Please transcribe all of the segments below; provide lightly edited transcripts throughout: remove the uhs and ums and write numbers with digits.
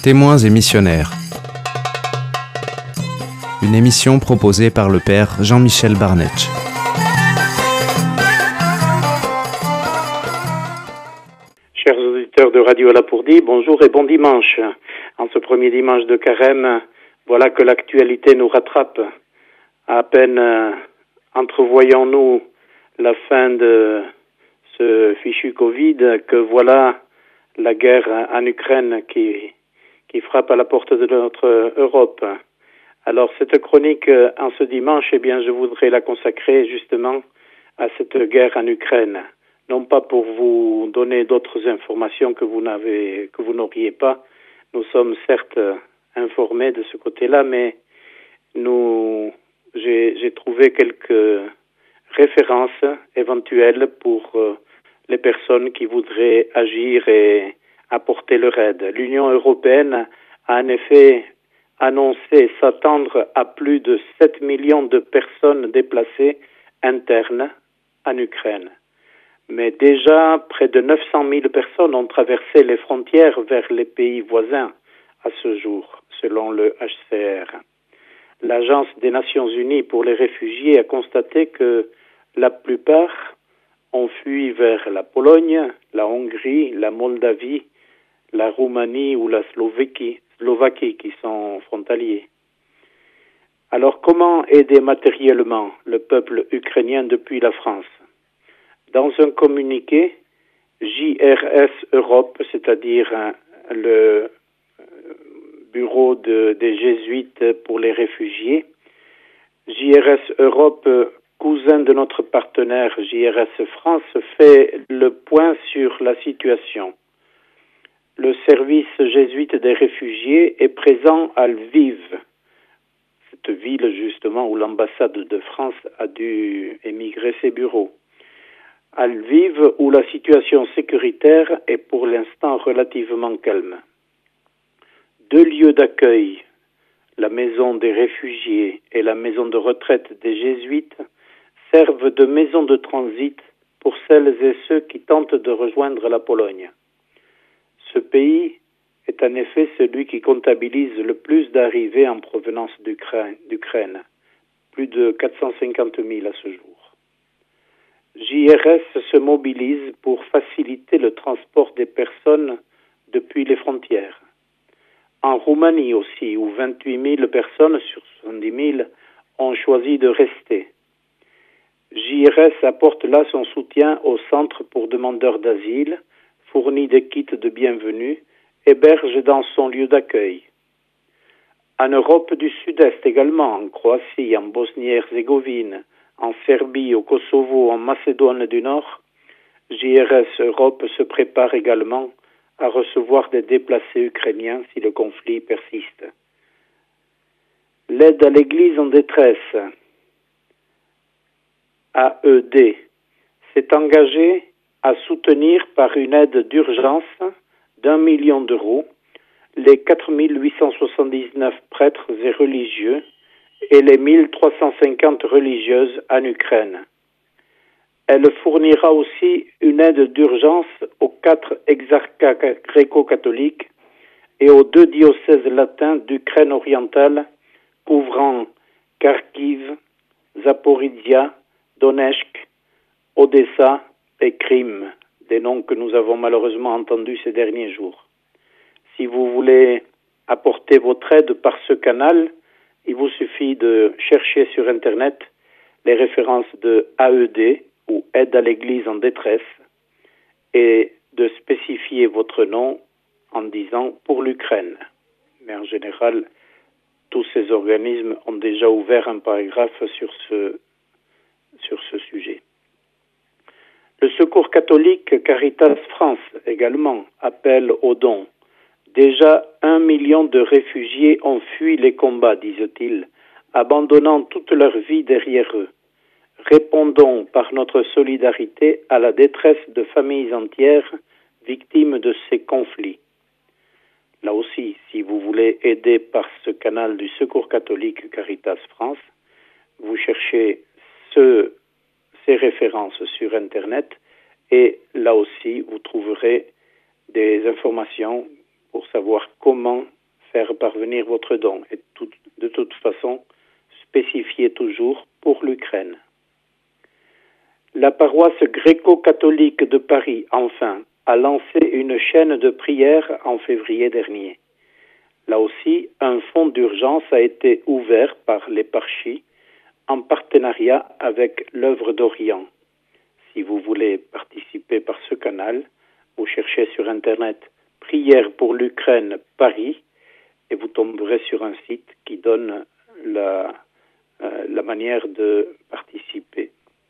Témoins et missionnaires. Une émission proposée par le père Jean-Michel Barnetch. Chers auditeurs de Radio Lapourdie, bonjour et bon dimanche. En ce premier dimanche de carême, voilà que l'actualité nous rattrape. À peine entrevoyons-nous la fin de ce fichu Covid que voilà la guerre en Ukraine qui frappe à la porte de notre Europe. Alors cette chronique en ce dimanche, je voudrais la consacrer justement à cette guerre en Ukraine. Non pas pour vous donner d'autres informations que vous n'auriez pas. Nous sommes certes informés de ce côté-là, mais j'ai trouvé quelques références éventuelles pour les personnes qui voudraient agir et apporter leur aide. L'Union européenne a en effet annoncé s'attendre à plus de 7 millions de personnes déplacées internes en Ukraine. Mais déjà, près de 900 000 personnes ont traversé les frontières vers les pays voisins à ce jour, selon le HCR. L'Agence des Nations Unies pour les réfugiés a constaté que la plupart ont fui vers la Pologne, la Hongrie, la Moldavie, la Roumanie ou la Slovaquie qui sont frontaliers. Alors comment aider matériellement le peuple ukrainien depuis la France? Dans un communiqué, JRS Europe, c'est-à-dire le bureau des Jésuites pour les réfugiés, JRS Europe, cousin de notre partenaire JRS France, fait le point sur la situation. Le service jésuite des réfugiés est présent à Lviv, cette ville justement où l'ambassade de France a dû émigrer ses bureaux. À Lviv, où la situation sécuritaire est pour l'instant relativement calme. 2 lieux d'accueil, la maison des réfugiés et la maison de retraite des jésuites, servent de maison de transit pour celles et ceux qui tentent de rejoindre la Pologne. Ce pays est en effet celui qui comptabilise le plus d'arrivées en provenance d'Ukraine, plus de 450 000 à ce jour. JRS se mobilise pour faciliter le transport des personnes depuis les frontières. En Roumanie aussi, où 28 000 personnes sur 70 000 ont choisi de rester. JRS apporte là son soutien au centre pour demandeurs d'asile, fournit des kits de bienvenue, héberge dans son lieu d'accueil. En Europe du Sud-Est également, en Croatie, en Bosnie-Herzégovine, en Serbie, au Kosovo, en Macédoine du Nord, JRS Europe se prépare également à recevoir des déplacés ukrainiens si le conflit persiste. L'aide à l'Église en détresse, AED, s'est engagée à soutenir par une aide d'urgence d'1 million d'euros les 4 879 prêtres et religieux et les 1350 religieuses en Ukraine. Elle fournira aussi une aide d'urgence aux 4 exarchats gréco-catholiques et aux 2 diocèses latins d'Ukraine orientale couvrant Kharkiv, Zaporizhia, Donetsk, Odessa et Crim, des noms que nous avons malheureusement entendus ces derniers jours. Si vous voulez apporter votre aide par ce canal, il vous suffit de chercher sur Internet les références de AED, ou Aide à l'Église en détresse, et de spécifier votre nom en disant pour l'Ukraine. Mais en général, tous ces organismes ont déjà ouvert un paragraphe sur ce sujet. Le Secours catholique Caritas France également appelle aux dons. Déjà 1 million de réfugiés ont fui les combats, disent-ils, abandonnant toute leur vie derrière eux. Répondons par notre solidarité à la détresse de familles entières victimes de ces conflits. Là aussi, si vous voulez aider par ce canal du Secours catholique Caritas France, vous cherchez ces références sur Internet et là aussi, vous trouverez des informations pour savoir comment faire parvenir votre don. Et de toute façon, spécifiez toujours pour l'Ukraine. La paroisse gréco-catholique de Paris, enfin, a lancé une chaîne de prières en février dernier. Là aussi, un fonds d'urgence a été ouvert par l'éparchie en partenariat avec l'Œuvre d'Orient. Si vous voulez participer par ce canal, vous cherchez sur Internet « Prière pour l'Ukraine Paris » et vous tomberez sur un site qui donne la manière de participer.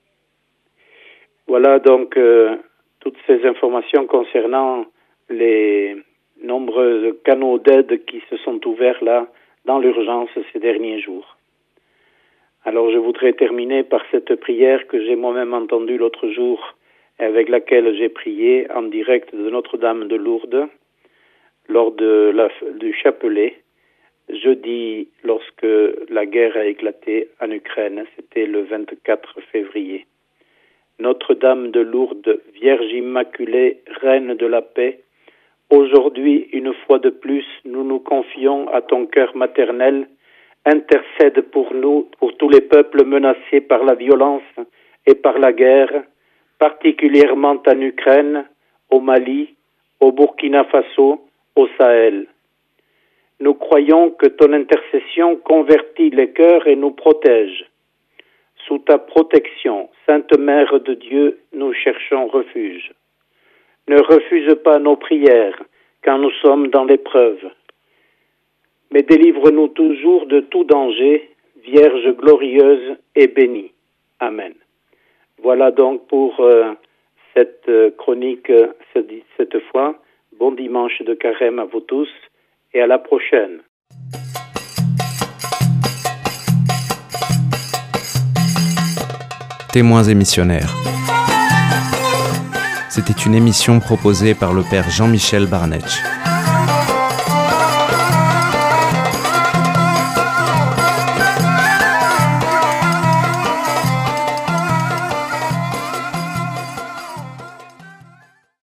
Voilà donc toutes ces informations concernant les nombreux canaux d'aide qui se sont ouverts là dans l'urgence ces derniers jours. Alors je voudrais terminer par cette prière que j'ai moi-même entendue l'autre jour et avec laquelle j'ai prié en direct de Notre-Dame de Lourdes lors du chapelet, jeudi lorsque la guerre a éclaté en Ukraine, c'était le 24 février. Notre-Dame de Lourdes, Vierge Immaculée, Reine de la paix, aujourd'hui, une fois de plus, nous nous confions à ton cœur maternel. Intercède pour nous, pour tous les peuples menacés par la violence et par la guerre, particulièrement en Ukraine, au Mali, au Burkina Faso, au Sahel. Nous croyons que ton intercession convertit les cœurs et nous protège. Sous ta protection, Sainte Mère de Dieu, nous cherchons refuge. Ne refuse pas nos prières quand nous sommes dans l'épreuve, mais délivre-nous toujours de tout danger, Vierge glorieuse et bénie. Amen. Voilà donc pour cette chronique cette fois. Bon dimanche de carême à vous tous et à la prochaine. Témoins et missionnaires. C'était une émission proposée par le Père Jean-Michel Barnetch.